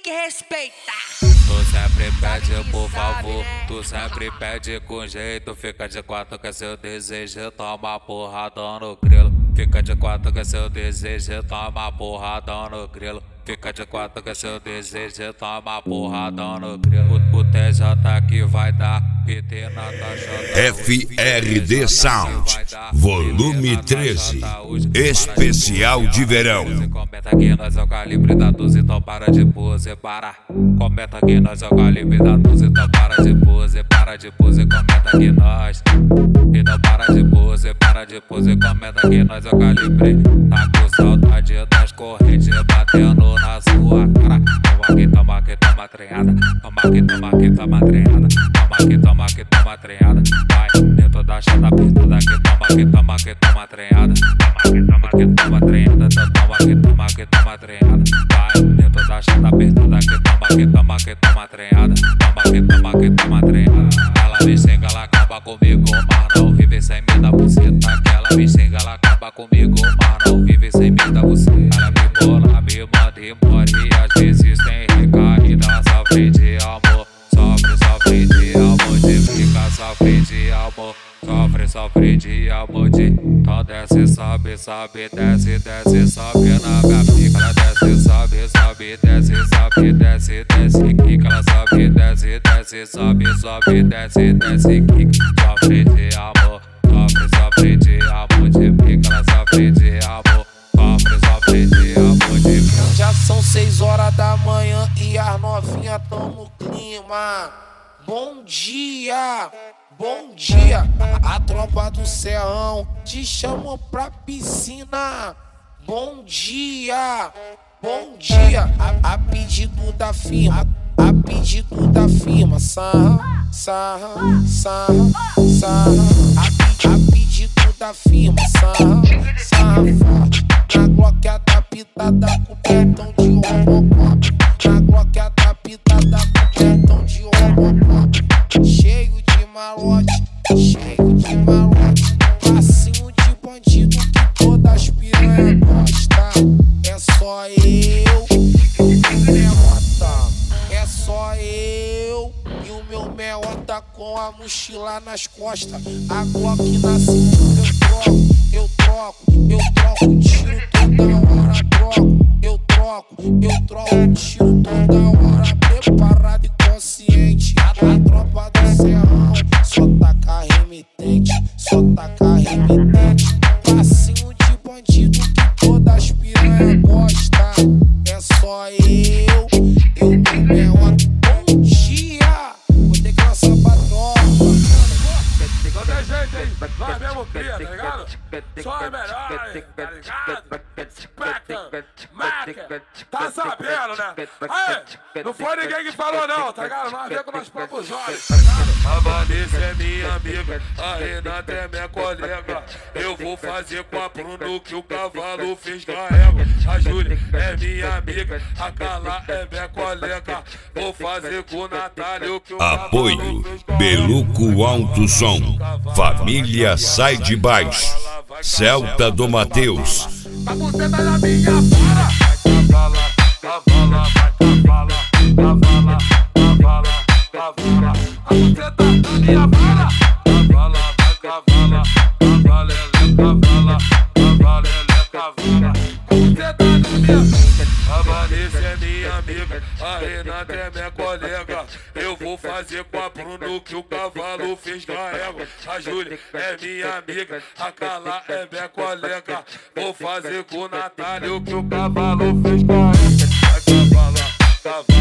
que respeitar. Tu sempre pede por favor, tu sempre pede com jeito. Fica de quatro que é seu desejo, toma porrada no grilo. Fica de quatro que é seu desejo, toma porrada no grilo. Fica de quatro que é seu desejo, toma porrada no grilo. O TJ que vai dar, PT na taxa. FRD Sound, volume 13, especial de verão. Comenta que nós é o calibre da 12, então para de pose, para. Comenta que nós é o calibre da 12, então para de pose, comenta que nós. Então para de pose, comenta que nós é o calibre. Tá com saudade das correntes batendo na sua cara. Toma que toma treinada, toma que toma treinada, toma que toma treinada. Vai dentro da chata apertada que toma treinada, toma que toma treinada, toma que toma treinada. Vai dentro da chata apertada que toma treinada, toma que toma treinada. Ela me xinga, ela acaba comigo, mas não vive sem me dar buceta. Ela me xinga, ela acaba comigo, mas não vive sem me dar buceta. Ela me bola, me manda embora e às vezes tem recaída. Sofre de amor, sofre de amor, de fica sofre de amor. Sofre de amor de. Então desce, sobe, desce, sobe na minha pica. Ela desce, sobe, desce, quica. Ela sobe, desce, sobe, desce, quica. Sofre de amor, sofre de amor de pica. Ela sofre de amor, sofre de amor de pica. Já são 6 horas da manhã e as novinhas tão no clima. Bom dia! Bom dia, a tropa do Serrão te chamou pra piscina. Bom dia, a pedido da firma, sarra, a pedido da firma, sarra forte. Na Glock adaptada com petão de Robocop, na Glock adaptada com petão de Robocop. Cheio de malote, passinho de bandido que todas as piranha gosta. É só eu e o Meota, é só eu e o meu Meota com a mochila nas costas. A Glock na cintura eu troco tiro toda hora, eu troco tiro toda hora, preparado e consciente. A tropa do Serrão só taca remitente, passinho de bandido que todas as piranha gosta. É só eu e o meu bom dia. Vou ter que lançar pra tropa. Não tem jeito, hein? Nós mesmo cria, tá ligado? Só é melhor, tá ligado? Maca, tá sabendo, né? Aí, não foi ninguém que falou não, tá ligado? Nós vemos com nossos próprios olhos, tá ligado? A Vanessa é minha amiga, a Renata é minha colega. Eu vou fazer com a Bruno que o cavalo fez na régua. A Júlia é minha amiga, a Carla é minha colega. Vou fazer com o Natália o que o cavalo Apoio fez na régua. Beluco Alto Som, Família Sai de Baixo, Celta do Mateus. A buceta da minha fala. Cavala, cavala, cavala. A buceta da minha fala. Cavala, cavala, cavala. A buceta da minha. A Vanessa é minha amiga, a Renata é minha colega. Eu vou fazer com a Bruno que o cavalo fez na régua. A Júlia é minha amiga, a Carla é minha colega. Vou fazer com o Natália o que o cavalo fez na régua. Cavala, cavala.